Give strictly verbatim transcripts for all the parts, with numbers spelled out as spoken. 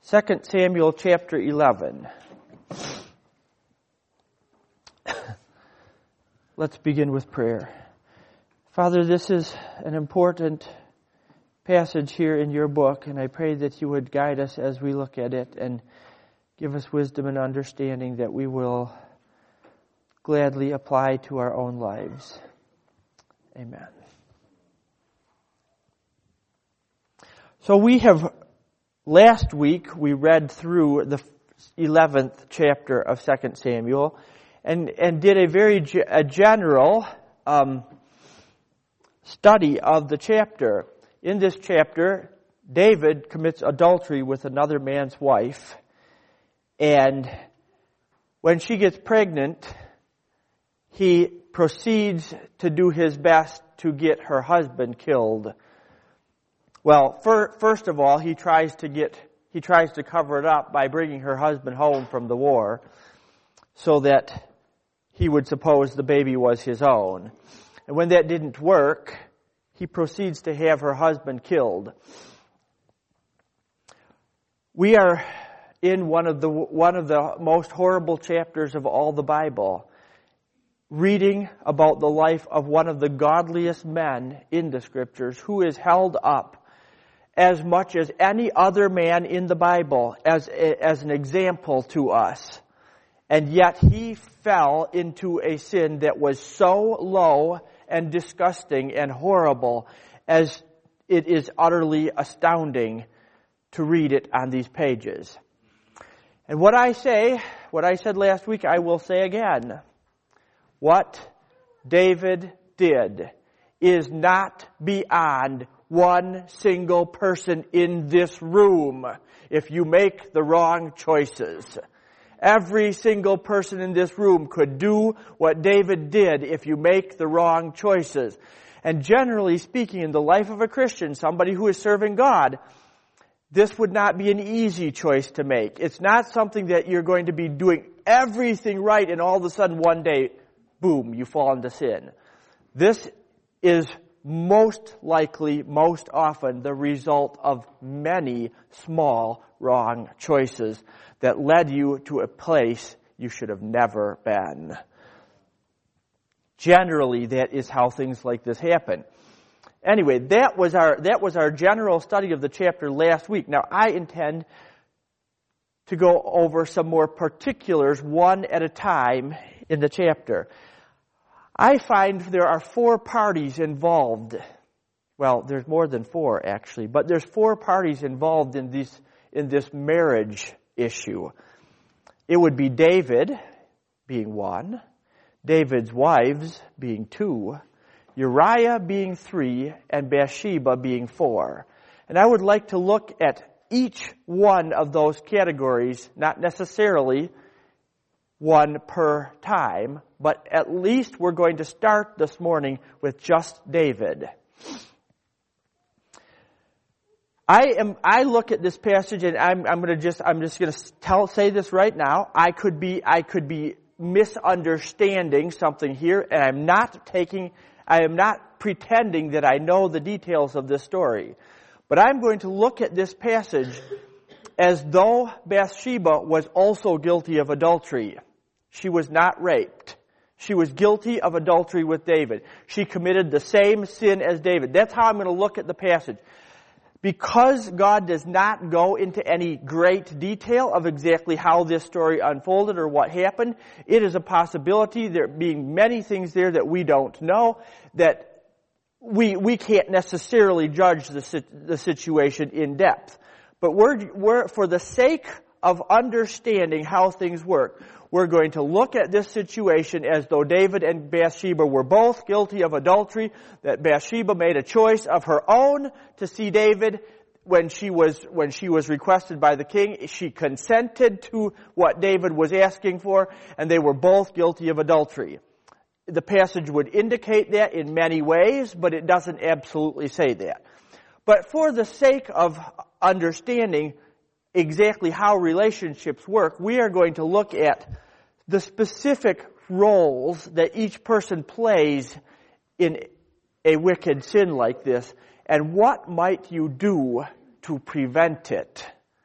Second Samuel chapter eleven. Let's begin with prayer. Father, this is an important passage here in your book, and I pray that you would guide us as we look at it and give us wisdom and understanding that we will gladly apply to our own lives. Amen. So we have, last week we read through the eleventh chapter of Second Samuel and, and did a very ge- a general um, study of the chapter. In this chapter, David commits adultery with another man's wife, and when she gets pregnant, he proceeds to do his best to get her husband killed. Well, for, first of all, he tries to get he tries to cover it up by bringing her husband home from the war, so that he would suppose the baby was his own. And when that didn't work, he proceeds to have her husband killed. We are in one of the one of the most horrible chapters of all the Bible, reading about the life of one of the godliest men in the Scriptures, who is held up as much as any other man in the Bible as as an example to us. And yet he fell into a sin that was so low and disgusting and horrible as it is utterly astounding to read it on these pages. And what I say, what I said last week, I will say again. What David did is not beyond one single person in this room if you make the wrong choices. Every single person in this room could do what David did if you make the wrong choices. And generally speaking, in the life of a Christian, somebody who is serving God, this would not be an easy choice to make. It's not something that you're going to be doing everything right and all of a sudden one day, boom, you fall into sin. This is most likely, most often, the result of many small wrong choices that led you to a place you should have never been. Generally, that is how things like this happen. Anyway, that was our that was our general study of the chapter last week. Now, I intend to go over some more particulars one at a time in the chapter. I find there are four parties involved. Well, there's more than four, actually, but there's four parties involved in this in this marriage issue. It would be David being one, David's wives being two, Uriah being three, and Bathsheba being four. And I would like to look at each one of those categories, not necessarily one per time, but at least we're going to start this morning with just David. I am. I look at this passage, and I'm. I'm going to just. I'm just going to tell. Say this right now. I could be. I could be misunderstanding something here, and I'm not taking. I am not pretending that I know the details of this story, but I'm going to look at this passage as though Bathsheba was also guilty of adultery. She was not raped. She was guilty of adultery with David. She committed the same sin as David. That's how I'm going to look at the passage. Because God does not go into any great detail of exactly how this story unfolded or what happened, it is a possibility, there being many things there that we don't know, that we we can't necessarily judge the the situation in depth. But we're we're for the sake of understanding how things work, we're going to look at this situation as though David and Bathsheba were both guilty of adultery, that Bathsheba made a choice of her own to see David when she was when she was requested by the king. She consented to what David was asking for, and they were both guilty of adultery. The passage would indicate that in many ways, but it doesn't absolutely say that. But for the sake of understanding exactly how relationships work, we are going to look at the specific roles that each person plays in a wicked sin like this, and what might you do to prevent it?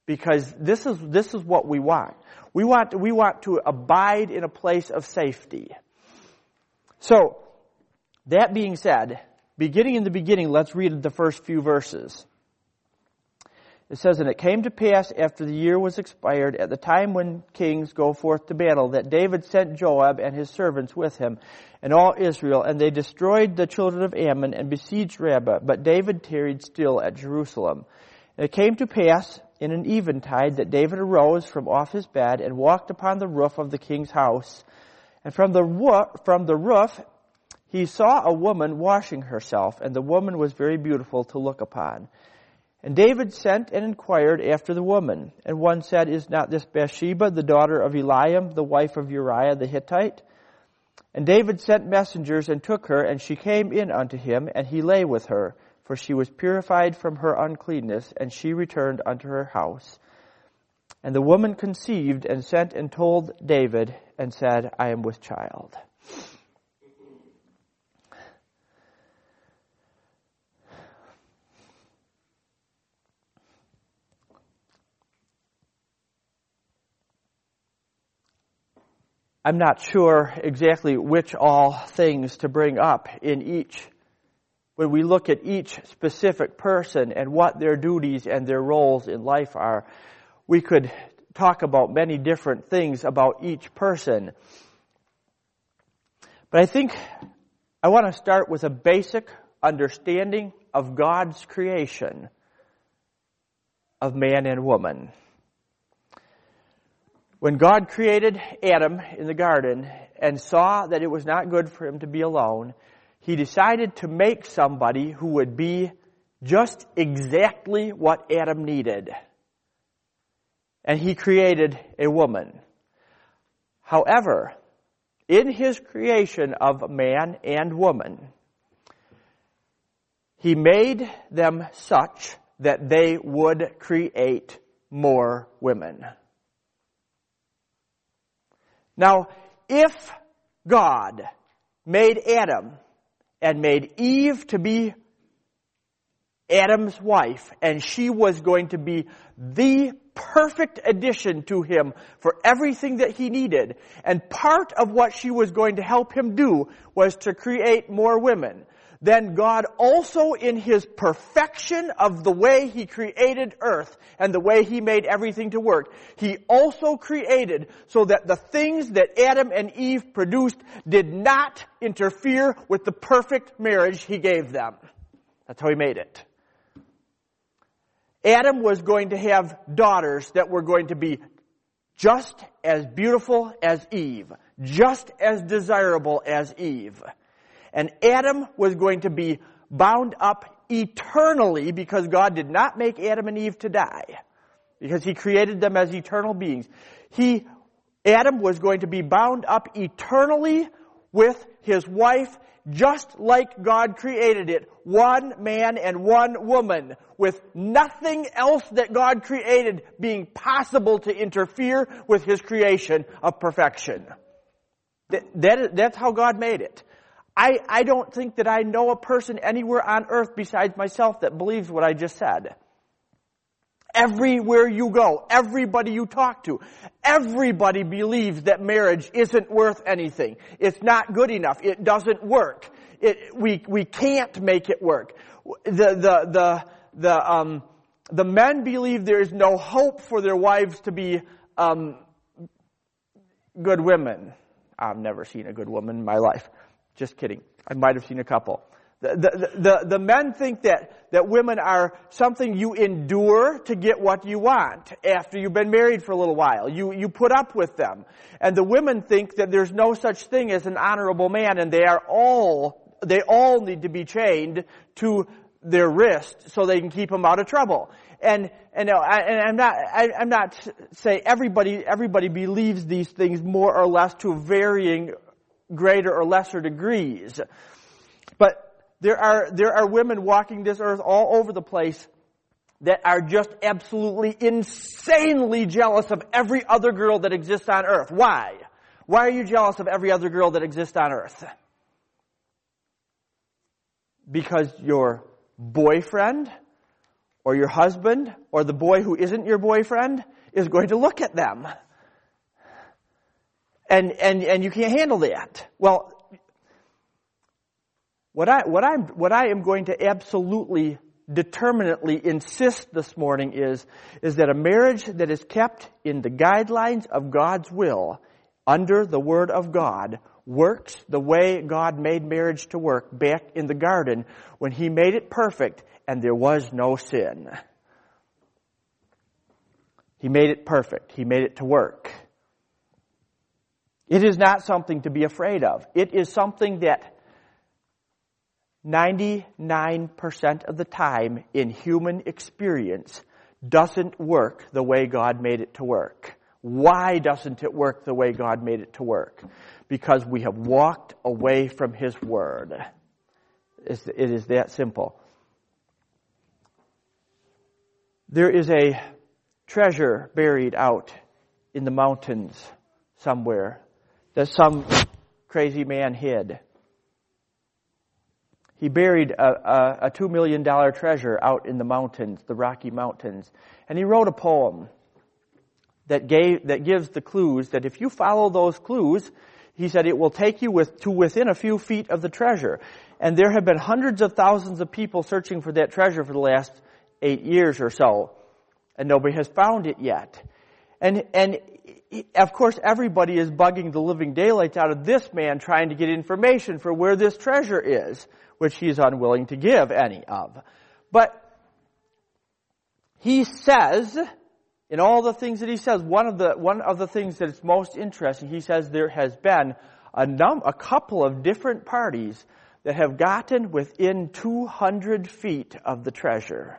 Because this is, this is what we want. We want, we want to abide in a place of safety. So, that being said, beginning in the beginning, let's read the first few verses. It says, "And it came to pass after the year was expired, at the time when kings go forth to battle, that David sent Joab and his servants with him, and all Israel, and they destroyed the children of Ammon and besieged Rabbah. But David tarried still at Jerusalem. And it came to pass in an eventide that David arose from off his bed and walked upon the roof of the king's house. And from the wo- from the roof he saw a woman washing herself, and the woman was very beautiful to look upon. And David sent and inquired after the woman. And one said, Is not this Bathsheba, the daughter of Eliam, the wife of Uriah the Hittite? And David sent messengers and took her, and she came in unto him, and he lay with her. For she was purified from her uncleanness, and she returned unto her house. And the woman conceived, and sent and told David, and said, I am with child." I'm not sure exactly which all things to bring up in each. When we look at each specific person and what their duties and their roles in life are, we could talk about many different things about each person. But I think I want to start with a basic understanding of God's creation of man and woman. When God created Adam in the garden and saw that it was not good for him to be alone, He decided to make somebody who would be just exactly what Adam needed. And He created a woman. However, in His creation of man and woman, He made them such that they would create more women. Now, if God made Adam and made Eve to be Adam's wife, and she was going to be the perfect addition to him for everything that he needed, and part of what she was going to help him do was to create more women, then God also, in His perfection of the way He created earth and the way He made everything to work, He also created so that the things that Adam and Eve produced did not interfere with the perfect marriage He gave them. That's how He made it. Adam was going to have daughters that were going to be just as beautiful as Eve, just as desirable as Eve. And Adam was going to be bound up eternally, because God did not make Adam and Eve to die, because He created them as eternal beings. He, Adam was going to be bound up eternally with his wife, just like God created it, one man and one woman, with nothing else that God created being possible to interfere with His creation of perfection. That, that, that's how God made it. I, I don't think that I know a person anywhere on earth besides myself that believes what I just said. Everywhere you go, everybody you talk to, everybody believes that marriage isn't worth anything. It's not good enough. It doesn't work. It, we, we can't make it work. The, the, the, the, um, the men believe there is no hope for their wives to be, um, good women. I've never seen a good woman in my life. Just kidding. I might have seen a couple. The, the, the, the men think that, that women are something you endure to get what you want after you've been married for a little while. You, you put up with them. And the women think that there's no such thing as an honorable man, and they are all, they all need to be chained to their wrist so they can keep them out of trouble. And, and, I, and I'm not, I, I'm not saying everybody, everybody believes these things more or less to varying greater or lesser degrees. But there are, there are women walking this earth all over the place that are just absolutely insanely jealous of every other girl that exists on earth. Why? Why are you jealous of every other girl that exists on earth? Because your boyfriend or your husband or the boy who isn't your boyfriend is going to look at them. And and and you can't handle that. Well, what I what I'm what I am going to absolutely determinately insist this morning is is that a marriage that is kept in the guidelines of God's will, under the Word of God, works the way God made marriage to work back in the garden when He made it perfect and there was no sin. He made it perfect. He made it to work. It is not something to be afraid of. It is something that ninety-nine percent of the time in human experience doesn't work the way God made it to work. Why doesn't it work the way God made it to work? Because we have walked away from His Word. It is that simple. There is a treasure buried out in the mountains somewhere that some crazy man hid. He buried a, a, a two million dollars treasure out in the mountains, the Rocky Mountains. And he wrote a poem that gave that gives the clues that if you follow those clues, he said it will take you with, to within a few feet of the treasure. And there have been hundreds of thousands of people searching for that treasure for the last eight years or so. And nobody has found it yet. And, and of course, everybody is bugging the living daylights out of this man trying to get information for where this treasure is, which he is unwilling to give any of. But he says, in all the things that he says, one of the one of the things that is most interesting, he says there has been a num a couple of different parties that have gotten within two hundred feet of the treasure.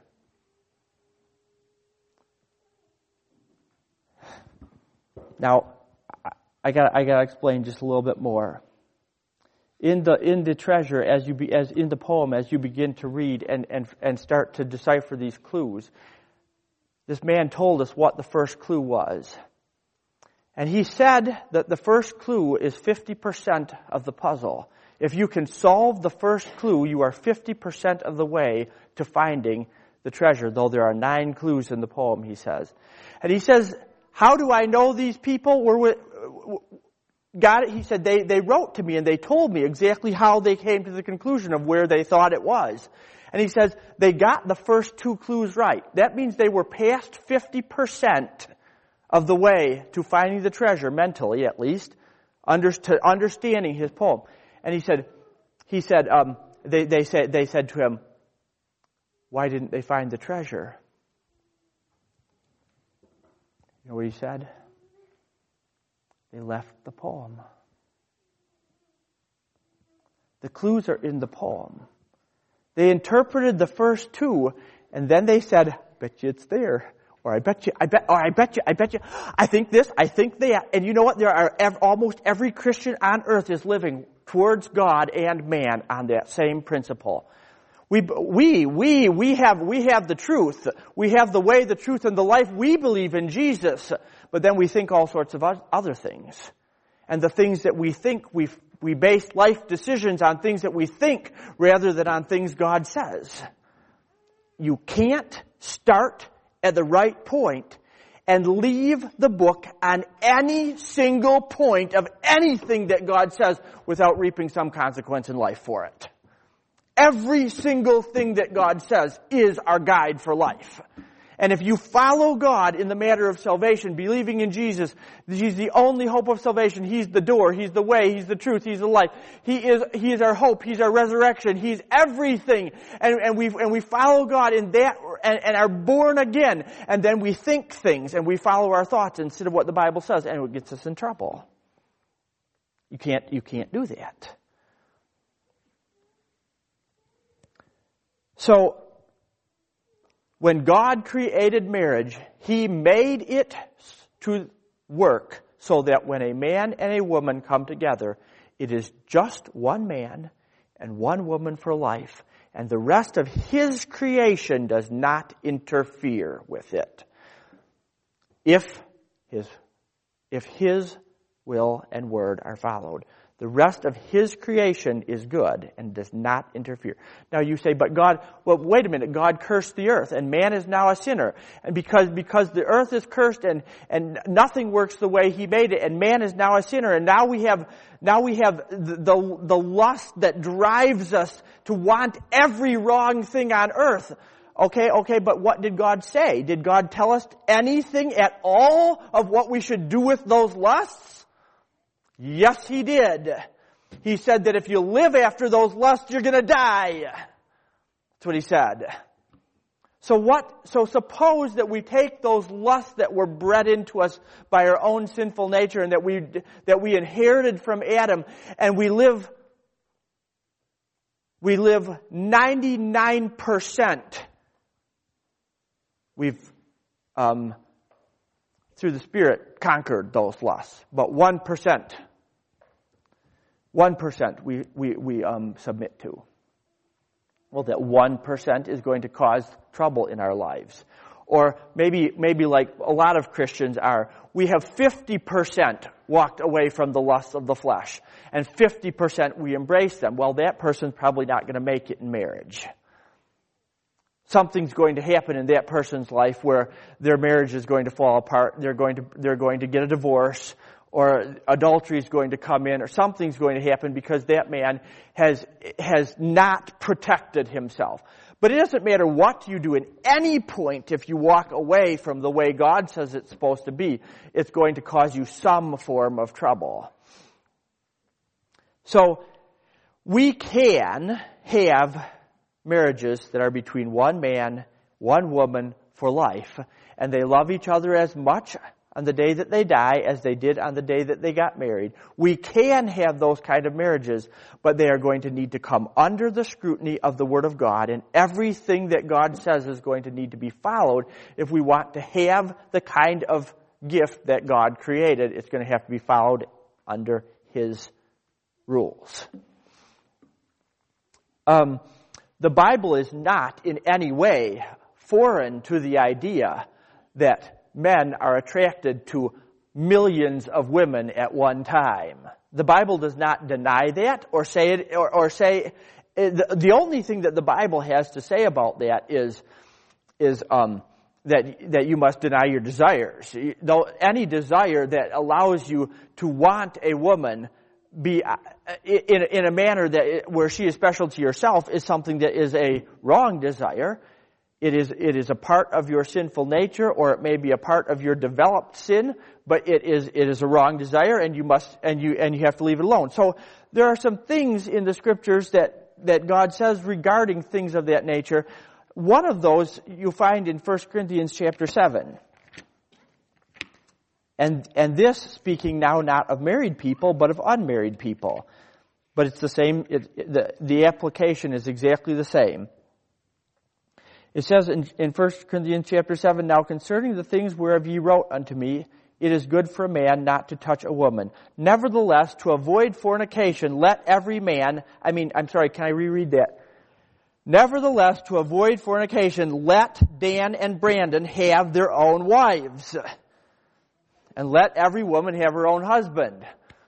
Now, I got I got to explain just a little bit more. In the in the treasure, as you be, as in the poem, as you begin to read and and and start to decipher these clues, this man told us what the first clue was, and he said that the first clue is fifty percent of the puzzle. If you can solve the first clue, you are fifty percent of the way to finding the treasure. Though there are nine clues in the poem, he says, and he says, how do I know these people were with, got it? He said, they, they wrote to me and they told me exactly how they came to the conclusion of where they thought it was. And he says, they got the first two clues right. That means they were past fifty percent of the way to finding the treasure, mentally at least, under, to understanding his poem. And he said, he said, um, they, they said, they said to him, why didn't they find the treasure? You know what he said? They left the poem. The clues are in the poem. They interpreted the first two, and then they said, I bet you it's there. Or I bet you, I bet, or I bet you, I bet you, I think this, I think that. And you know what? There are ev- almost every Christian on earth is living towards God and man on that same principle. We, we, we, we have, we have the truth. We have the way, the truth, and the life. We believe in Jesus. But then we think all sorts of other things. And the things that we think, we, we base life decisions on things that we think rather than on things God says. You can't start at the right point and leave the book on any single point of anything that God says without reaping some consequence in life for it. Every single thing that God says is our guide for life. And if you follow God in the matter of salvation, believing in Jesus, He's the only hope of salvation. He's the door. He's the way. He's the truth. He's the life. He is, He is our hope. He's our resurrection. He's everything. And, and we and we follow God in that and, and are born again. And then we think things and we follow our thoughts instead of what the Bible says, and it gets us in trouble. You can't, you can't do that. So, when God created marriage, He made it to work so that when a man and a woman come together, it is just one man and one woman for life, and the rest of His creation does not interfere with it. If His, if His will and word are followed. The rest of His creation is good and does not interfere. Now you say, but God, well, wait a minute, God cursed the earth and man is now a sinner. And because, because the earth is cursed and, and nothing works the way He made it and man is now a sinner and now we have, now we have the, the, the lust that drives us to want every wrong thing on earth. Okay, okay, but what did God say? Did God tell us anything at all of what we should do with those lusts? Yes, He did. He said that if you live after those lusts, you're going to die. That's what He said. So what, so suppose that we take those lusts that were bred into us by our own sinful nature and that we, that we inherited from Adam and we live, we live ninety-nine percent. We've, um, through the Spirit, conquered those lusts. But one percent, one percent we, we, we um, submit to. Well, that one percent is going to cause trouble in our lives. Or maybe, maybe like a lot of Christians are, we have fifty percent walked away from the lusts of the flesh, and fifty percent we embrace them. Well, that person's probably not going to make it in marriage. Something's going to happen in that person's life where their marriage is going to fall apart. They're going to, they're going to get a divorce, or adultery is going to come in, or something's going to happen because that man has, has not protected himself. But it doesn't matter what you do at any point if you walk away from the way God says it's supposed to be. It's going to cause you some form of trouble. So, we can have marriages that are between one man, one woman for life, and they love each other as much on the day that they die as they did on the day that they got married. We can have those kind of marriages, but they are going to need to come under the scrutiny of the Word of God, and everything that God says is going to need to be followed if we want to have the kind of gift that God created. It's going to have to be followed under His rules. Um, The Bible is not in any way foreign to the idea that men are attracted to millions of women at one time. The Bible does not deny that or say it, or, or say, the, the only thing that the Bible has to say about that is, is, um, that, that you must deny your desires. Though any desire that allows you to want a woman be in, in a manner that where she is special to yourself is something that is a wrong desire. It is it is a part of your sinful nature, or it may be a part of your developed sin, but it is it is a wrong desire, and you must and you and you have to leave it alone. So there are some things in the scriptures that that God says regarding things of that nature. One of those you find in First Corinthians chapter seven. And and this speaking now not of married people, but of unmarried people. But it's the same, it, it, the, the application is exactly the same. It says in, in First Corinthians chapter seven, now concerning the things whereof ye wrote unto me, it is good for a man not to touch a woman. Nevertheless, to avoid fornication, let every man, I mean, I'm sorry, can I reread that? Nevertheless, to avoid fornication, let Dan and Brandon have their own wives. And let every woman have her own husband.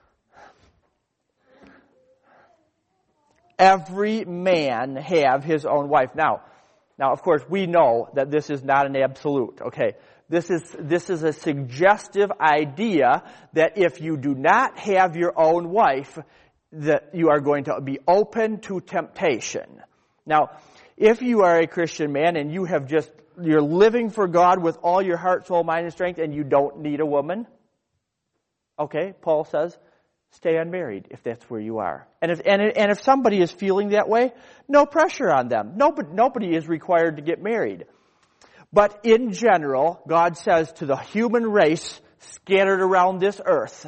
Every man have his own wife. Now, now of course we know that this is not an absolute, okay? This is, this is a suggestive idea that if you do not have your own wife, that you are going to be open to temptation. Now, if you are a Christian man and you have just you're living for God with all your heart, soul, mind, and strength, and you don't need a woman, okay, Paul says, stay unmarried if that's where you are. And if and, and if somebody is feeling that way, no pressure on them. Nobody, nobody is required to get married. But in general, God says to the human race scattered around this earth,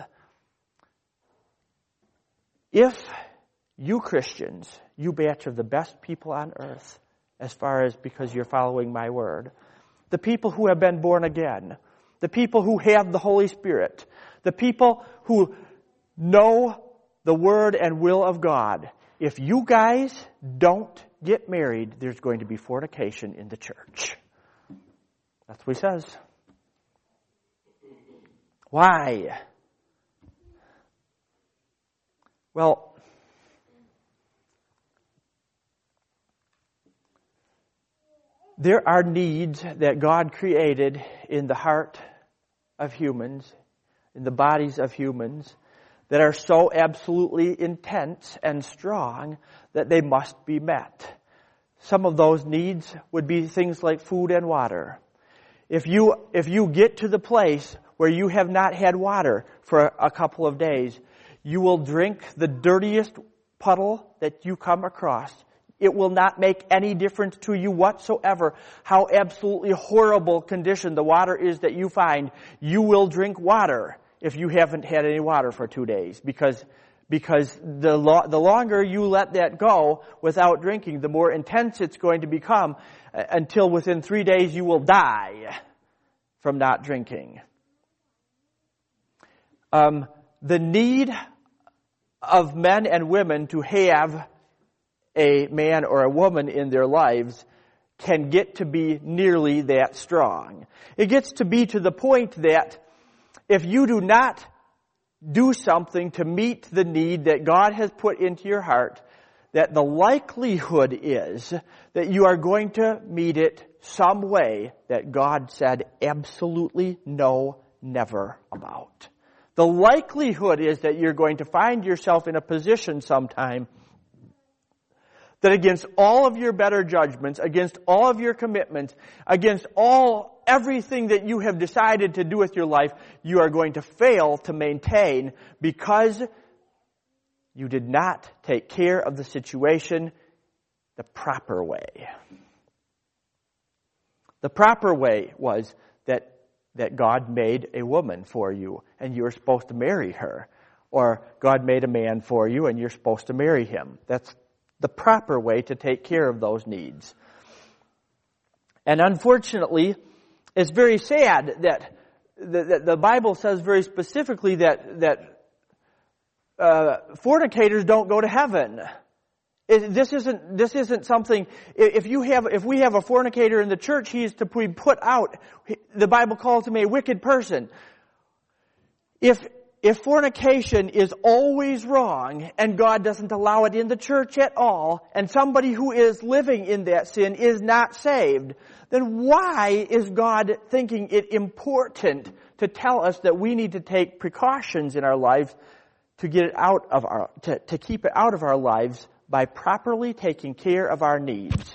if you Christians, you batch of the best people on earth, as far as because you're following my word, the people who have been born again, the people who have the Holy Spirit, the people who know the word and will of God, if you guys don't get married, there's going to be fornication in the church. That's what he says. Why? Well, there are needs that God created in the heart of humans, in the bodies of humans, that are so absolutely intense and strong that they must be met. Some of those needs would be things like food and water. If you, if you get to the place where you have not had water for a couple of days, you will drink the dirtiest puddle that you come across. It will not make any difference to you whatsoever how absolutely horrible condition the water is that you find. You will drink water if you haven't had any water for two days. Because, because the, lo- the longer you let that go without drinking, the more intense it's going to become uh, until within three days you will die from not drinking. Um, the need of men and women to have a man or a woman in their lives can get to be nearly that strong. It gets to be to the point that if you do not do something to meet the need that God has put into your heart, that the likelihood is that you are going to meet it some way that God said absolutely no, never about. The likelihood is that you're going to find yourself in a position sometime that against all of your better judgments, against all of your commitments, against all, everything that you have decided to do with your life, you are going to fail to maintain because you did not take care of the situation the proper way. The proper way was that, that God made a woman for you and you were supposed to marry her. Or God made a man for you and you're supposed to marry him. That's the proper way to take care of those needs. And unfortunately, it's very sad that the, the, the Bible says very specifically that, that uh, fornicators don't go to heaven. It, this isn't this isn't something. If you have if we have a fornicator in the church, he is to be put out. The Bible calls him a wicked person. If If fornication is always wrong and God doesn't allow it in the church at all, and somebody who is living in that sin is not saved, then why is God thinking it important to tell us that we need to take precautions in our lives to get it out of our, to, to keep it out of our lives by properly taking care of our needs?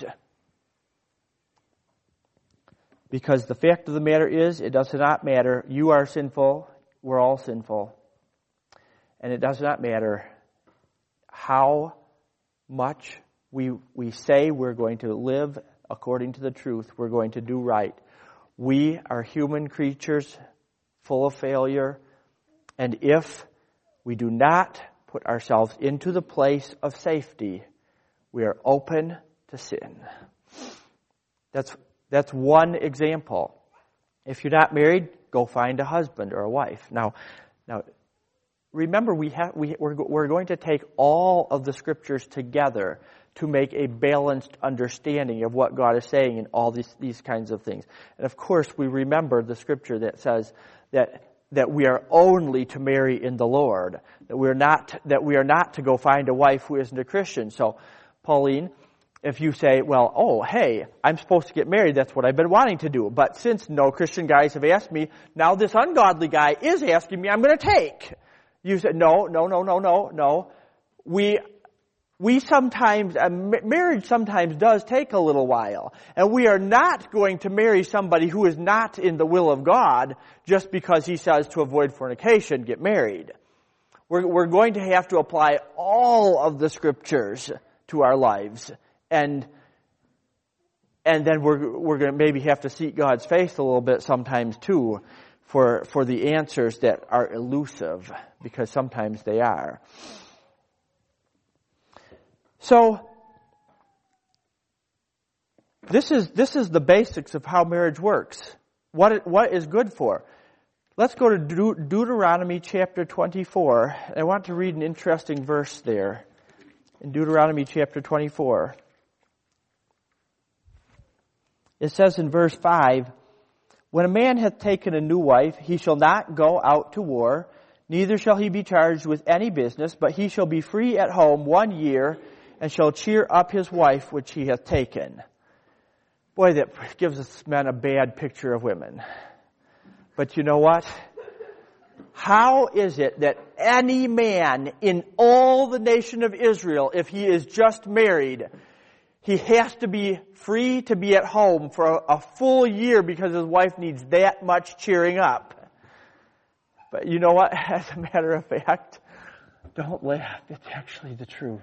Because the fact of the matter is, it does not matter. You are sinful. We're all sinful. And it does not matter how much we we say we're going to live according to the truth, we're going to do right. We are human creatures full of failure, and if we do not put ourselves into the place of safety, we are open to sin. That's that's one example. If you're not married, go find a husband or a wife. Now, now. Remember, we have, we, we're, we're going to take all of the scriptures together to make a balanced understanding of what God is saying in all these, these kinds of things. And of course, we remember the scripture that says that, that we are only to marry in the Lord, that we're not, that we are not to go find a wife who isn't a Christian. So, Pauline, if you say, well, oh, hey, I'm supposed to get married, that's what I've been wanting to do. But since no Christian guys have asked me, now this ungodly guy is asking me, I'm going to take. You said, no, no, no, no, no, no. We, we sometimes, uh, marriage sometimes does take a little while. And we are not going to marry somebody who is not in the will of God just because he says to avoid fornication, get married. We're, we're going to have to apply all of the scriptures to our lives. And, and then we're, we're going to maybe have to seek God's face a little bit sometimes too, for, for the answers that are elusive, because sometimes they are. So, this is, this is the basics of how marriage works. What it, what is good for. Let's go to De- Deuteronomy chapter twenty-four. I want to read an interesting verse there. In Deuteronomy chapter twenty-four. It says in verse five, when a man hath taken a new wife, he shall not go out to war, Neither shall he be charged with any business, but he shall be free at home one year, and shall cheer up his wife which he hath taken. Boy, that gives us men a bad picture of women. But you know what? How is it that any man in all the nation of Israel, if he is just married, he has to be free to be at home for a, a full year because his wife needs that much cheering up? But you know what? As a matter of fact, don't laugh. It's actually the truth.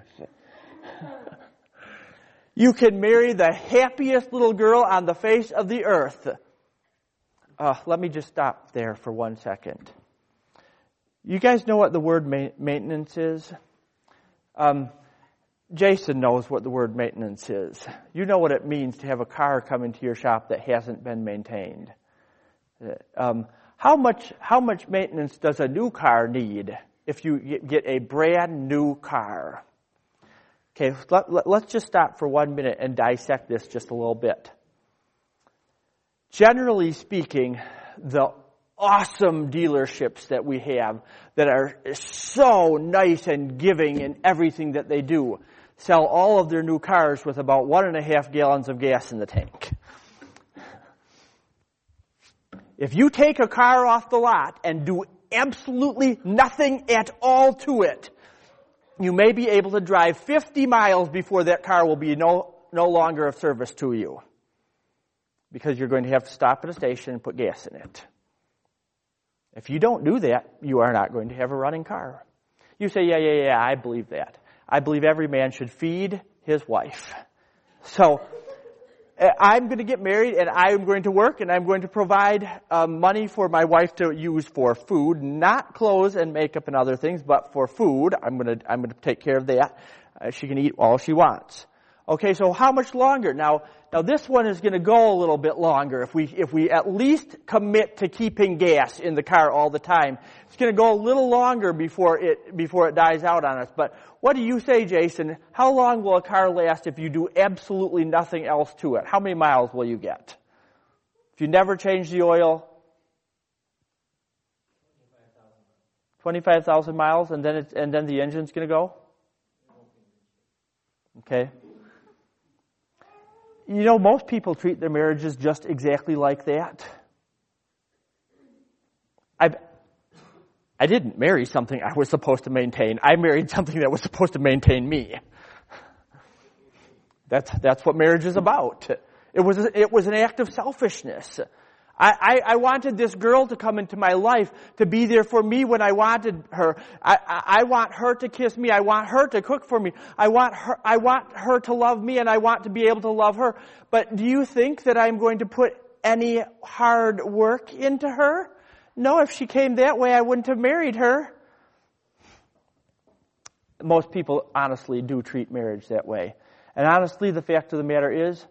You can marry the happiest little girl on the face of the earth. Uh, let me just stop there for one second. You guys know what the word ma- maintenance is? Um, Jason knows what the word maintenance is. You know what it means to have a car come into your shop that hasn't been maintained. Um, how much how much maintenance does a new car need if you get a brand new car? Okay, let, let, let's just stop for one minute and dissect this just a little bit. Generally speaking, the awesome dealerships that we have that are so nice and giving in everything that they do sell all of their new cars with about one and a half gallons of gas in the tank. If you take a car off the lot and do absolutely nothing at all to it, you may be able to drive fifty miles before that car will be no, no longer of service to you. Because you're going to have to stop at a station and put gas in it. If you don't do that, you are not going to have a running car. You say, yeah, yeah, yeah, I believe that. I believe every man should feed his wife. So, I'm going to get married and I'm going to work and I'm going to provide um, money for my wife to use for food, not clothes and makeup and other things, but for food. I'm going to, I'm going to take care of that. Uh, she can eat all she wants. Okay, so how much longer? Now, now this one is going to go a little bit longer if we, if we at least commit to keeping gas in the car all the time. It's going to go a little longer before it, before it dies out on us. But what do you say, Jason? How long will a car last if you do absolutely nothing else to it? How many miles will you get? If you never change the oil? twenty-five thousand miles, and then it's, and then the engine's going to go? Okay. You know, most people treat their marriages just exactly like that. I I didn't marry something I was supposed to maintain. I married something that was supposed to maintain me. That's that's what marriage is about. It was it was an act of selfishness. I, I, I wanted this girl to come into my life, to be there for me when I wanted her. I, I, I want her to kiss me. I want her to cook for me. I want her, I want her to love me, and I want to be able to love her. But do you think that I'm going to put any hard work into her? No, if she came that way, I wouldn't have married her. Most people honestly do treat marriage that way. And honestly, the fact of the matter is,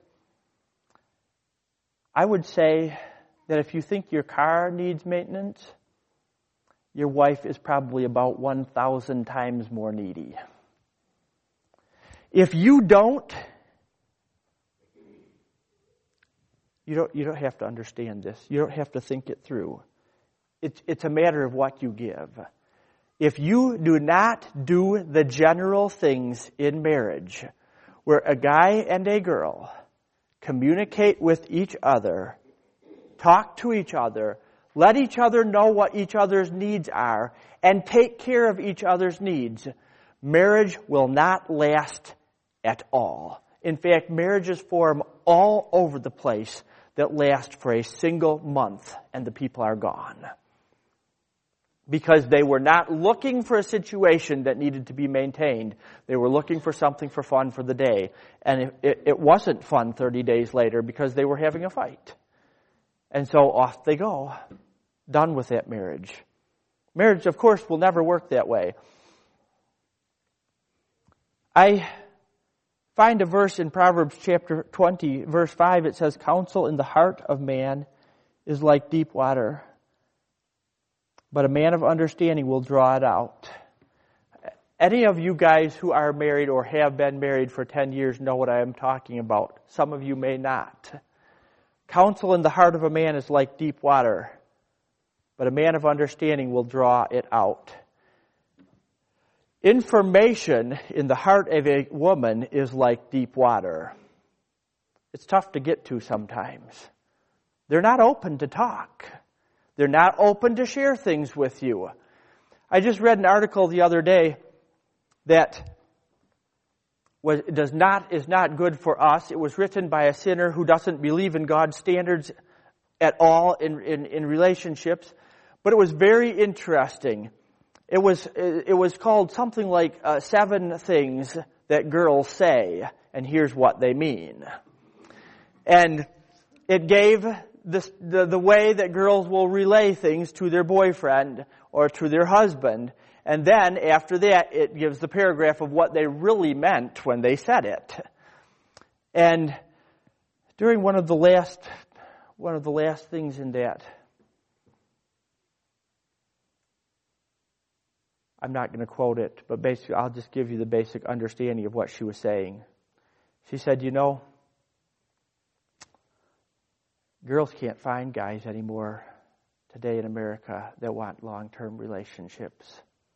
I would say that if you think your car needs maintenance, your wife is probably about one thousand times more needy. If you don't, you don't, you don't have to understand this. You don't have to think it through. It's, it's a matter of what you give. If you do not do the general things in marriage, where a guy and a girl communicate with each other, talk to each other, let each other know what each other's needs are, and take care of each other's needs, marriage will not last at all. In fact, marriages form all over the place that last for a single month, and the people are gone. Because they were not looking for a situation that needed to be maintained. They were looking for something for fun for the day. And it, it, it wasn't fun thirty days later because they were having a fight. And so off they go. Done with that marriage. Marriage, of course, will never work that way. I find a verse in Proverbs chapter twenty, verse five. It says, "Counsel in the heart of man is like deep water, but a man of understanding will draw it out." Any of you guys who are married or have been married for ten years know what I am talking about. Some of you may not. Counsel in the heart of a man is like deep water, but a man of understanding will draw it out. Information in the heart of a woman is like deep water. It's tough to get to sometimes. They're not open to talk. They're not open to share things with you. I just read an article the other day that was, does not, is not good for us. It was written by a sinner who doesn't believe in God's standards at all in, in, in relationships. But it was very interesting. It was, it was called something like uh, Seven Things That Girls Say, and Here's What They Mean. And it gave this, the, the way that girls will relay things to their boyfriend or to their husband. And then after that, it gives the paragraph of what they really meant when they said it. And during one of the last, one of the last things in that, I'm not going to quote it, but basically I'll just give you the basic understanding of what she was saying. She said, you know, girls can't find guys anymore today in America that want long-term relationships.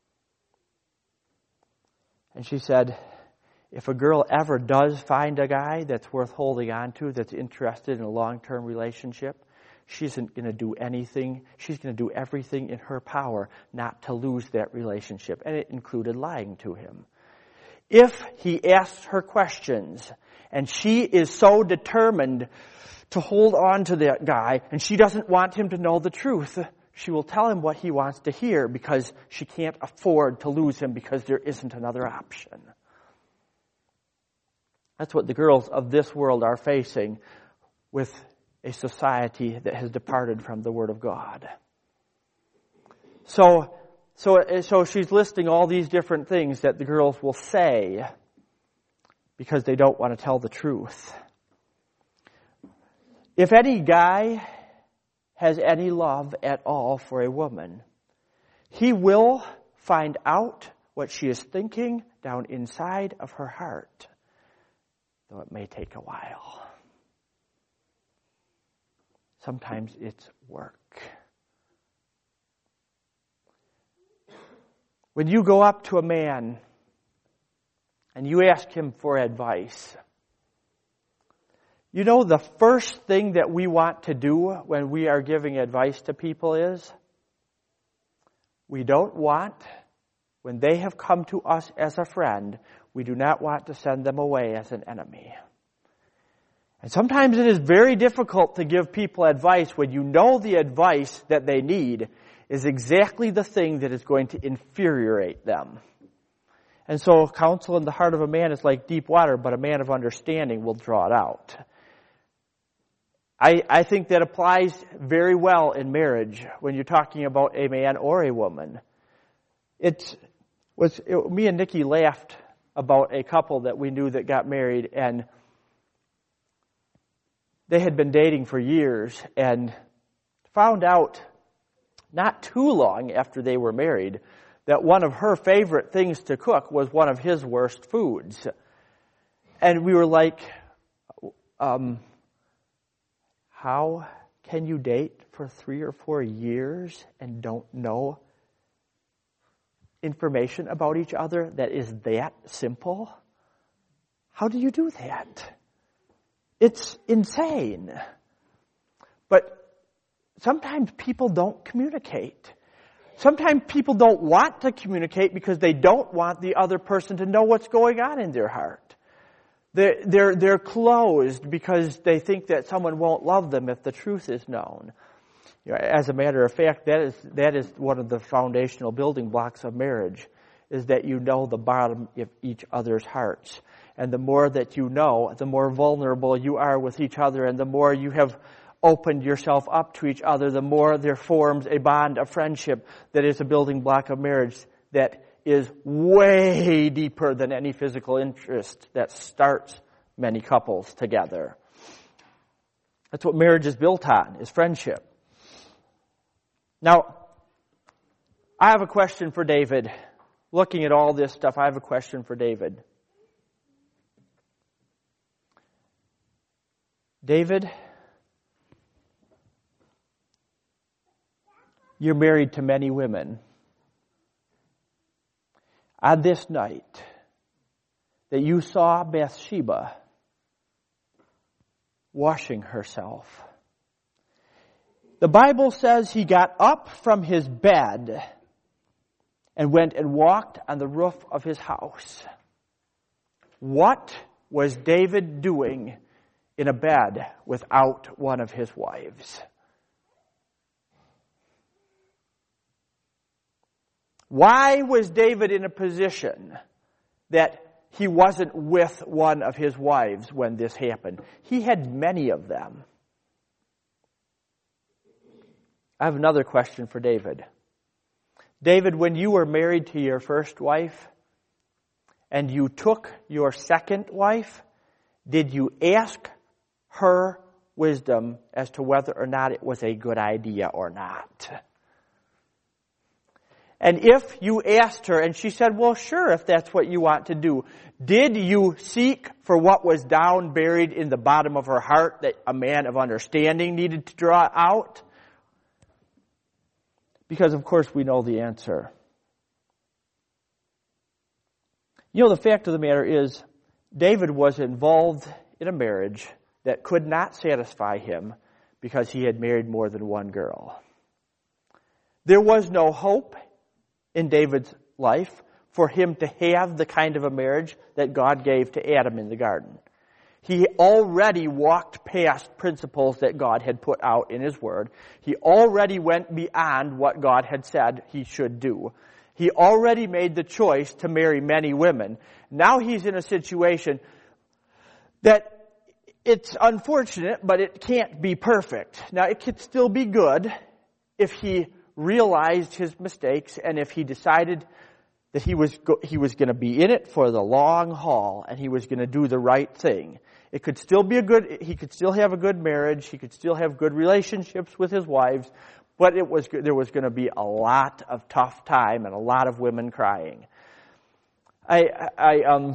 And she said, if a girl ever does find a guy that's worth holding on to, that's interested in a long-term relationship, she isn't going to do anything. She's going to do everything in her power not to lose that relationship. And it included lying to him. If he asks her questions and she is so determined to hold on to that guy and she doesn't want him to know the truth, she will tell him what he wants to hear because she can't afford to lose him because there isn't another option. That's what the girls of this world are facing with a society that has departed from the Word of God. So, so, so she's listing all these different things that the girls will say because they don't want to tell the truth. If any guy has any love at all for a woman, he will find out what she is thinking down inside of her heart, though it may take a while. Sometimes it's work. When you go up to a man and you ask him for advice, you know the first thing that we want to do when we are giving advice to people is we don't want, when they have come to us as a friend, we do not want to send them away as an enemy. And sometimes it is very difficult to give people advice when you know the advice that they need is exactly the thing that is going to infuriate them. And so counsel in the heart of a man is like deep water, but a man of understanding will draw it out. I, I think that applies very well in marriage when you're talking about a man or a woman. It was it, me and Nikki laughed about a couple that we knew that got married, and they had been dating for years and found out not too long after they were married that one of her favorite things to cook was one of his worst foods. And we were like, um, how can you date for three or four years and don't know information about each other that is that simple? How do you do that? It's insane. But sometimes people don't communicate. Sometimes people don't want to communicate because they don't want the other person to know what's going on in their heart. They're, they're, they're closed because they think that someone won't love them if the truth is known. You know, as a matter of fact, that is, that is one of the foundational building blocks of marriage, is that you know the bottom of each other's hearts. And the more that you know, the more vulnerable you are with each other, and the more you have opened yourself up to each other, the more there forms a bond of friendship that is a building block of marriage that is way deeper than any physical interest that starts many couples together. That's what marriage is built on, is friendship. Now, I have a question for David. Looking at all this stuff, I have a question for David. David, You're married to many women. On this night that you saw Bathsheba washing herself, the Bible says he got up from his bed and went and walked on the roof of his house. What was David doing in a bed without one of his wives? Why was David in a position that he wasn't with one of his wives when this happened? He had many of them. I have another question for David. David, when you were married to your first wife and you took your second wife, did you ask her wisdom as to whether or not it was a good idea or not? And if you asked her and she said, well, sure, if that's what you want to do, did you seek for what was down buried in the bottom of her heart that a man of understanding needed to draw out? Because, of course, we know the answer. You know, the fact of the matter is, David was involved in a marriage that could not satisfy him because he had married more than one girl. There was no hope in David's life for him to have the kind of a marriage that God gave to Adam in the garden. He already walked past principles that God had put out in His Word. He already went beyond what God had said he should do. He already made the choice to marry many women. Now he's in a situation that it's unfortunate, but it can't be perfect. Now it could still be good if he realized his mistakes and if he decided that he was go- he was going to be in it for the long haul and he was going to do the right thing. It could still be a good, he could still have a good marriage, he could still have good relationships with his wives, but it was there was going to be a lot of tough time and a lot of women crying. I I um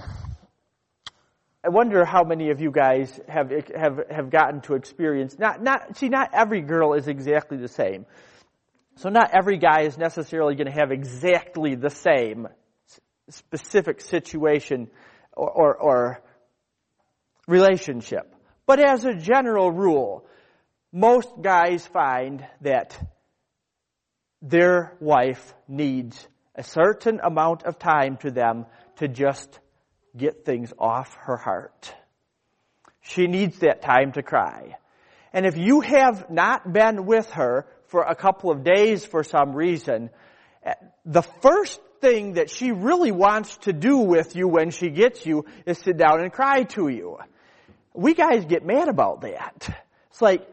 I wonder how many of you guys have have have gotten to experience not not see not every girl is exactly the same. So not every guy is necessarily going to have exactly the same specific situation or, or, or relationship. But as a general rule, most guys find that their wife needs a certain amount of time to them to just get things off her heart. She needs that time to cry. And if you have not been with her for a couple of days for some reason, the first thing that she really wants to do with you when she gets you is sit down and cry to you. We guys get mad about that. It's like,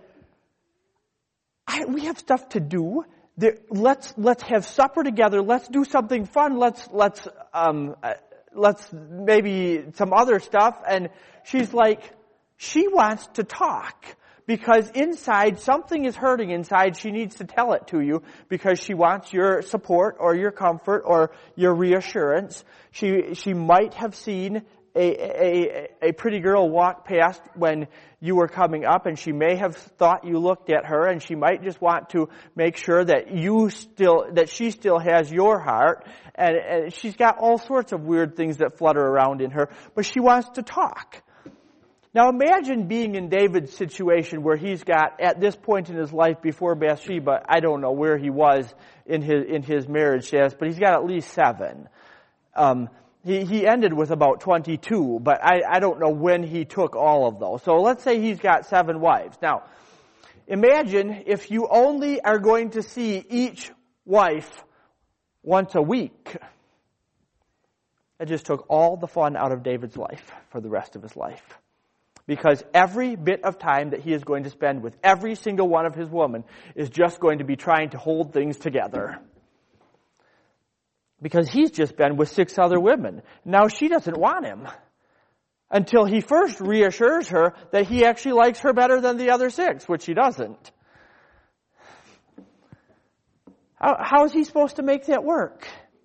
I, we have stuff to do. There, let's let's have supper together. Let's do something fun. Let's let's um uh, let's maybe some other stuff. And she's like, she wants to talk. Because inside, something is hurting inside. She needs to tell it to you because she wants your support or your comfort or your reassurance. She she might have seen a, a, a pretty girl walk past when you were coming up, and she may have thought you looked at her, and she might just want to make sure that you still that she still has your heart. And, and she's got all sorts of weird things that flutter around in her, but she wants to talk. Now imagine being in David's situation where he's got, at this point in his life before Bathsheba, I don't know where he was in his in his marriage status, but he's got at least seven. Um, he, he ended with about twenty-two, but I, I don't know when he took all of those. So let's say he's got seven wives. Now, imagine if you only are going to see each wife once a week. It just took all the fun out of David's life for the rest of his life. Because every bit of time that he is going to spend with every single one of his women is just going to be trying to hold things together. Because he's just been with six other women. Now she doesn't want him. Until he first reassures her that he actually likes her better than the other six, which he doesn't. How, how is he supposed to make that work?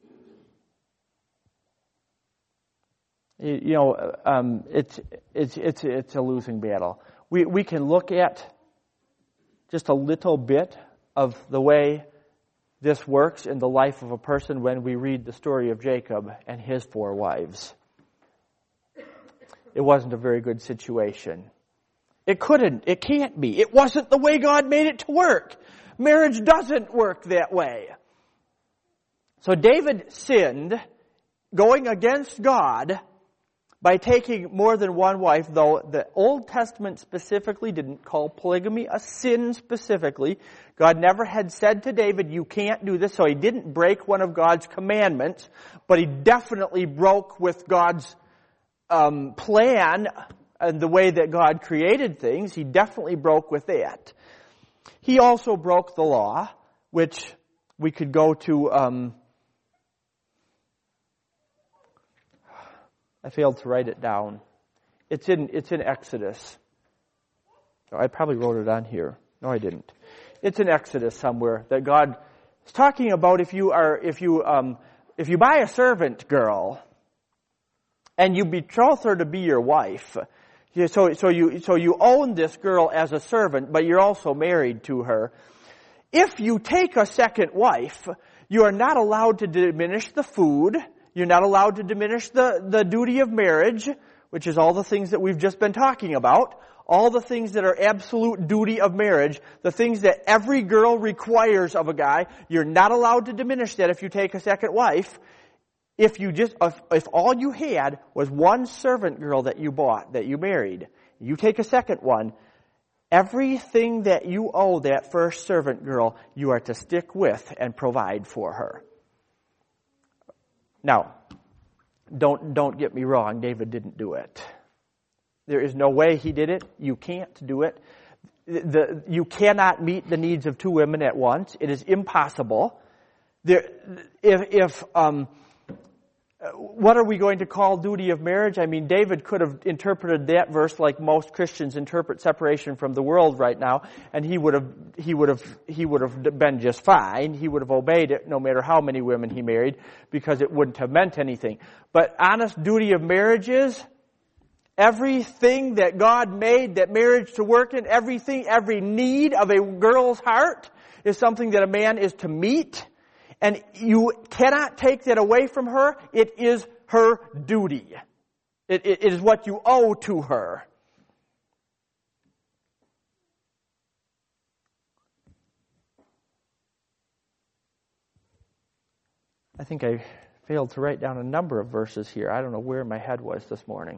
You know, um, it's it's it's it's a losing battle. We we can look at just a little bit of the way this works in the life of a person when we read the story of Jacob and his four wives. It wasn't a very good situation. It couldn't. It can't be. It wasn't the way God made it to work. Marriage doesn't work that way. So David sinned, going against God, by taking more than one wife, though the Old Testament specifically didn't call polygamy a sin specifically. God never had said to David, you can't do this, so he didn't break one of God's commandments, but he definitely broke with God's um, plan and the way that God created things. He definitely broke with that. He also broke the law, which we could go to... Um, I failed to write it down. It's in it's in Exodus. Oh, I probably wrote it on here. No, I didn't. It's in Exodus somewhere that God is talking about if you are if you um if you buy a servant girl and you betroth her to be your wife. So so you so you own this girl as a servant, but you're also married to her. If you take a second wife, you are not allowed to diminish the food. You're not allowed to diminish the, the duty of marriage, which is all the things that we've just been talking about. All the things that are absolute duty of marriage, the things that every girl requires of a guy, you're not allowed to diminish that if you take a second wife. If you just, if, if all you had was one servant girl that you bought, that you married, you take a second one, everything that you owe that first servant girl, you are to stick with and provide for her. Now, don't don't get me wrong, David didn't do it. There is no way he did it. You can't do it. The, you cannot meet the needs of two women at once. It is impossible. There, if, if um, what are we going to call duty of marriage? I mean, David could have interpreted that verse like most Christians interpret separation from the world right now, and he would have he would have he would have been just fine. He would have obeyed it no matter how many women he married, because it wouldn't have meant anything. But honest duty of marriage is everything that God made that marriage to work in, everything, every need of a girl's heart is something that a man is to meet. And you cannot take that away from her. It is her duty. It, it, it is what you owe to her. I think I failed to write down a number of verses here. I don't know where my head was this morning.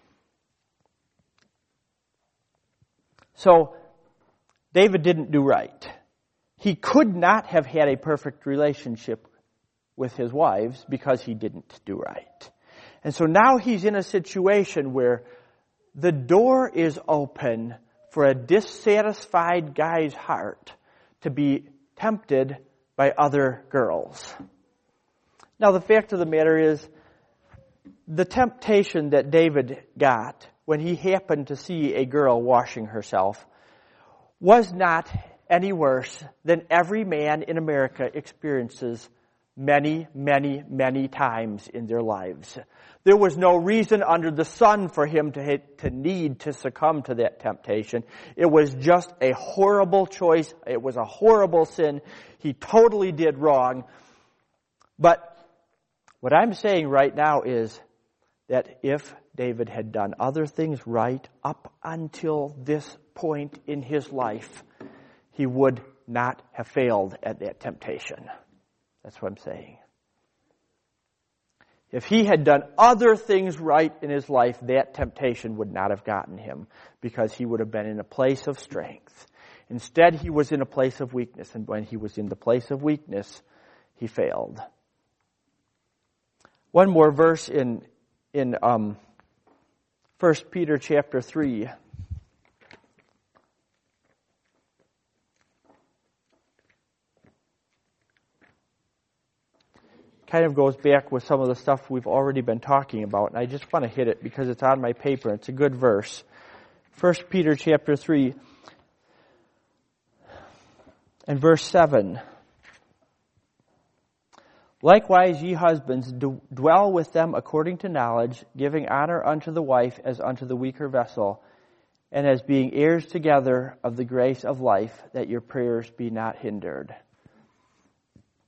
So, David didn't do right. He could not have had a perfect relationship with his wives because he didn't do right. And so now he's in a situation where the door is open for a dissatisfied guy's heart to be tempted by other girls. Now the fact of the matter is, the temptation that David got when he happened to see a girl washing herself was not any worse than every man in America experiences many, many, many times in their lives. There was no reason under the sun for him to hit, to need to succumb to that temptation. It was just a horrible choice. It was a horrible sin. He totally did wrong. But what I'm saying right now is that if David had done other things right up until this point in his life, he would not have failed at that temptation. That's what I'm saying. If he had done other things right in his life, that temptation would not have gotten him, because he would have been in a place of strength. Instead, he was in a place of weakness, and when he was in the place of weakness, he failed. One more verse in in um, First Peter chapter three. Kind of goes back with some of the stuff we've already been talking about, and I just want to hit it because it's on my paper. It's a good verse. First Peter chapter three and verse seven. Likewise, ye husbands, do dwell with them according to knowledge, giving honor unto the wife as unto the weaker vessel, and as being heirs together of the grace of life, that your prayers be not hindered.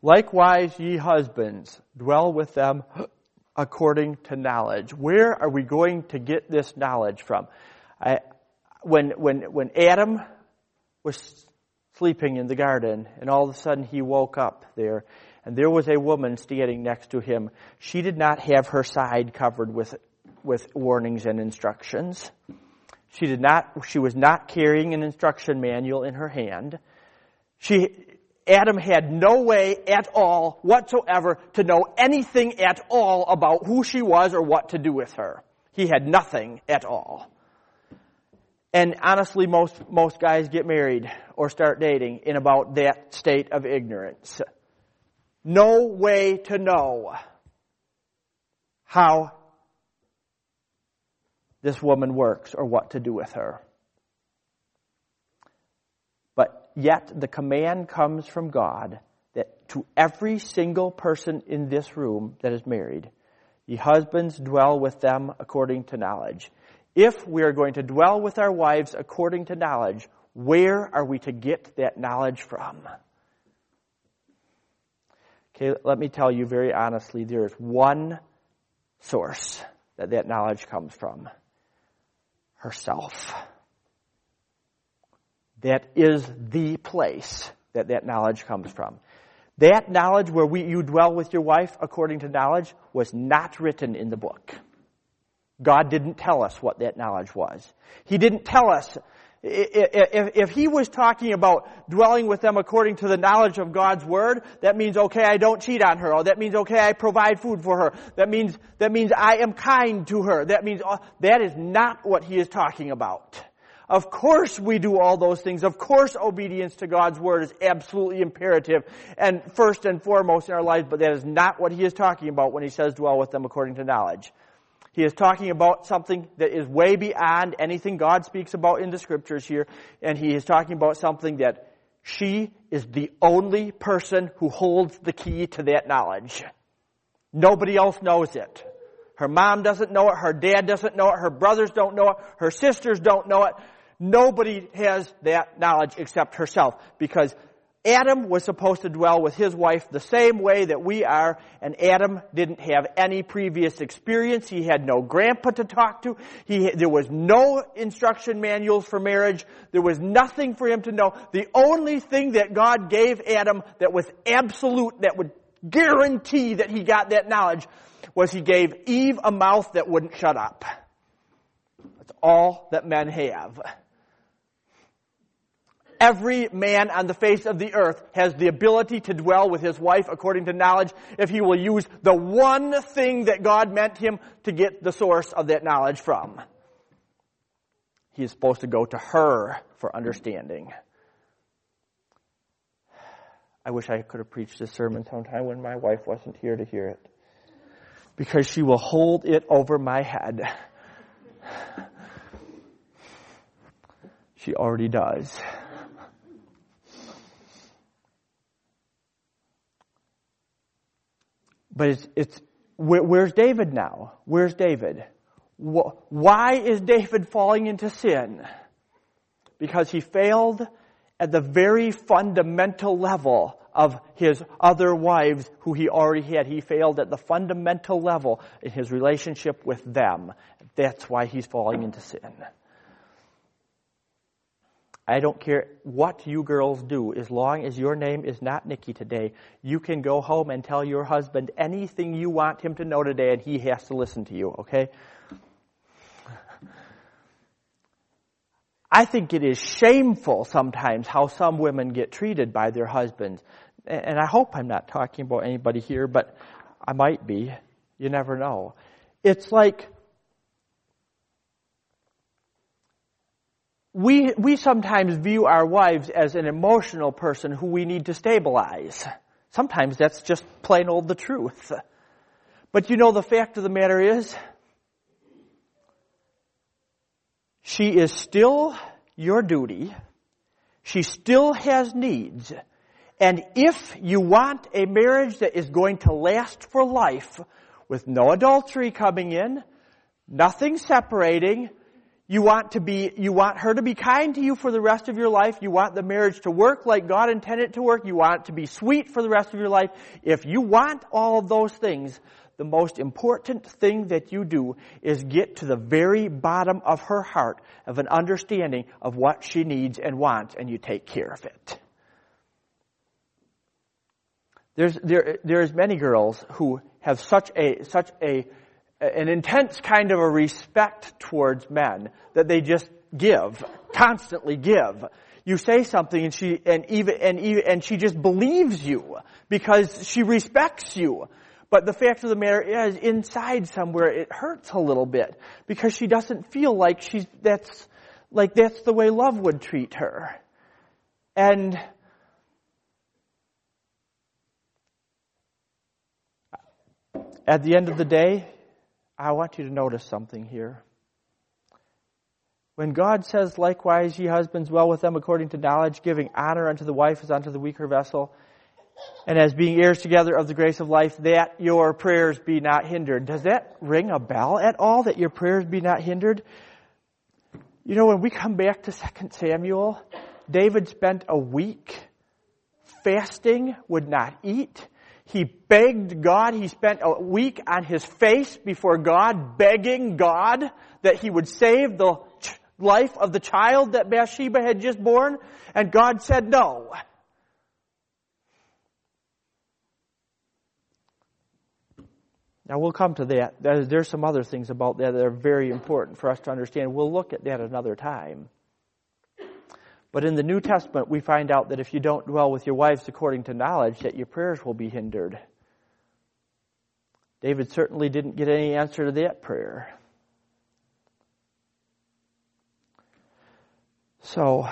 Likewise, ye husbands, dwell with them according to knowledge. Where are we going to get this knowledge from? I, when, when, when Adam was sleeping in the garden, and all of a sudden he woke up there, and there was a woman standing next to him. She did not have her side covered with, with warnings and instructions. She did not, she was not carrying an instruction manual in her hand. She, Adam had no way at all whatsoever to know anything at all about who she was or what to do with her. He had nothing at all. And honestly, most, most guys get married or start dating in about that state of ignorance. No way to know how this woman works or what to do with her. But yet the command comes from God that to every single person in this room that is married, ye husbands dwell with them according to knowledge. If we are going to dwell with our wives according to knowledge, where are we to get that knowledge from? Okay, let me tell you very honestly, there is one source that that knowledge comes from. Herself. That is the place that that knowledge comes from. That knowledge where we, you dwell with your wife according to knowledge was not written in the book. God didn't tell us what that knowledge was. He didn't tell us. If, if he was talking about dwelling with them according to the knowledge of God's Word, that means, okay, I don't cheat on her. Or that means, okay, I provide food for her. That means, that means I am kind to her. That means, uh, that is not what he is talking about. Of course we do all those things. Of course obedience to God's Word is absolutely imperative and first and foremost in our lives, but that is not what he is talking about when he says dwell with them according to knowledge. He is talking about something that is way beyond anything God speaks about in the Scriptures here, and he is talking about something that she is the only person who holds the key to that knowledge. Nobody else knows it. Her mom doesn't know it, her dad doesn't know it, her brothers don't know it, her sisters don't know it. Nobody has that knowledge except herself, because Adam was supposed to dwell with his wife the same way that we are, and Adam didn't have any previous experience. He had no grandpa to talk to. He, there was no instruction manuals for marriage. There was nothing for him to know. The only thing that God gave Adam that was absolute, that would guarantee that he got that knowledge, was he gave Eve a mouth that wouldn't shut up. That's all that men have. Every man on the face of the earth has the ability to dwell with his wife according to knowledge if he will use the one thing that God meant him to get the source of that knowledge from. He is supposed to go to her for understanding. I wish I could have preached this sermon sometime when my wife wasn't here to hear it, because she will hold it over my head. She already does. But it's, it's where, where's David now? Where's David? Why is David falling into sin? Because he failed at the very fundamental level of his other wives who he already had. He failed at the fundamental level in his relationship with them. That's why he's falling into sin. I don't care what you girls do, as long as your name is not Nikki today. You can go home and tell your husband anything you want him to know today, and he has to listen to you, okay? I think it is shameful sometimes how some women get treated by their husbands. And I hope I'm not talking about anybody here, but I might be. You never know. It's like We we sometimes view our wives as an emotional person who we need to stabilize. Sometimes that's just plain old the truth. But you know, the fact of the matter is, she is still your duty. She still has needs. And if you want a marriage that is going to last for life, with no adultery coming in, nothing separating, You want to be, you want her to be kind to you for the rest of your life. You want the marriage to work like God intended it to work. You want it to be sweet for the rest of your life. If you want all of those things, the most important thing that you do is get to the very bottom of her heart of an understanding of what she needs and wants, and you take care of it. There's, there, there's many girls who have such a, such a, an intense kind of a respect towards men that they just give, constantly give. You say something and she, and even, and even, and she just believes you because she respects you. But the fact of the matter is, inside somewhere, it hurts a little bit because she doesn't feel like she's, that's, like that's the way love would treat her. And at the end of the day, I want you to notice something here. When God says, likewise, ye husbands, dwell with them according to knowledge, giving honor unto the wife as unto the weaker vessel, and as being heirs together of the grace of life, that your prayers be not hindered. Does that ring a bell at all, that your prayers be not hindered? You know, when we come back to Second Samuel, David spent a week fasting, would not eat. He begged God. He spent a week on his face before God, begging God that he would save the life of the child that Bathsheba had just born. And God said no. Now we'll come to that. There's some other things about that that are very important for us to understand. We'll look at that another time. But in the New Testament, we find out that if you don't dwell with your wives according to knowledge, that your prayers will be hindered. David certainly didn't get any answer to that prayer. So,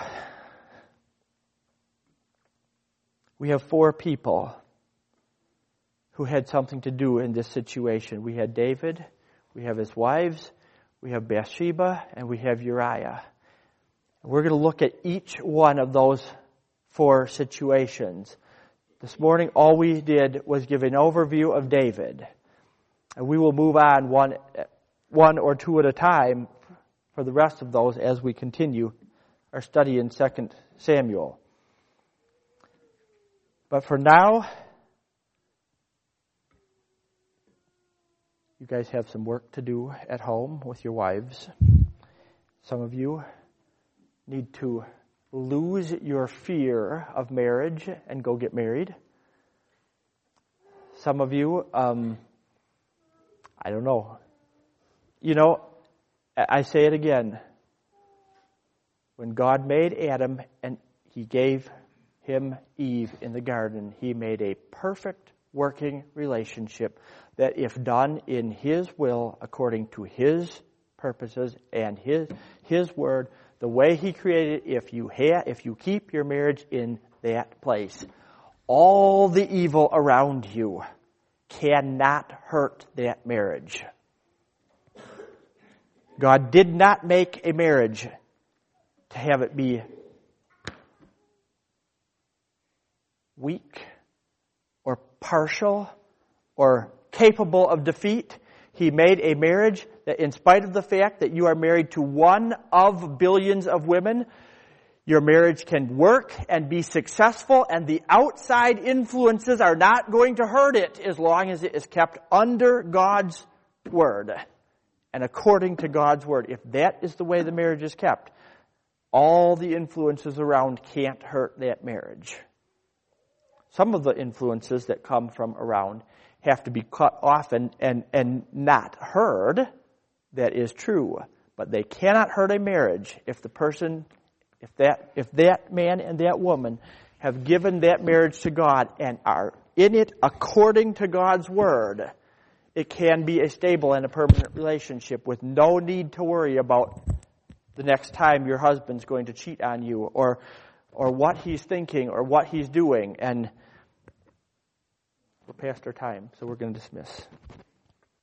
we have four people who had something to do in this situation. We had David, we have his wives, we have Bathsheba, and we have Uriah. We're going to look at each one of those four situations. This morning, all we did was give an overview of David. And we will move on one, one or two at a time for the rest of those as we continue our study in Second Samuel. But for now, you guys have some work to do at home with your wives. Some of you need to lose your fear of marriage and go get married. Some of you, um, I don't know. You know, I say it again. When God made Adam and he gave him Eve in the garden, he made a perfect working relationship that if done in his will, according to his purposes and his his word, the way he created it, if you ha- if you keep your marriage in that place, all the evil around you cannot hurt that marriage. God did not make a marriage to have it be weak or partial or capable of defeat. He made a marriage that in spite of the fact that you are married to one of billions of women, your marriage can work and be successful, and the outside influences are not going to hurt it as long as it is kept under God's word and according to God's word. If that is the way the marriage is kept, all the influences around can't hurt that marriage. Some of the influences that come from around have to be cut off and, and, and not heard. That is true. But they cannot hurt a marriage if the person, if that, if that man and that woman have given that marriage to God and are in it according to God's word. It can be a stable and a permanent relationship with no need to worry about the next time your husband's going to cheat on you, or or what he's thinking, or what he's doing. And we're past our time, so we're going to dismiss.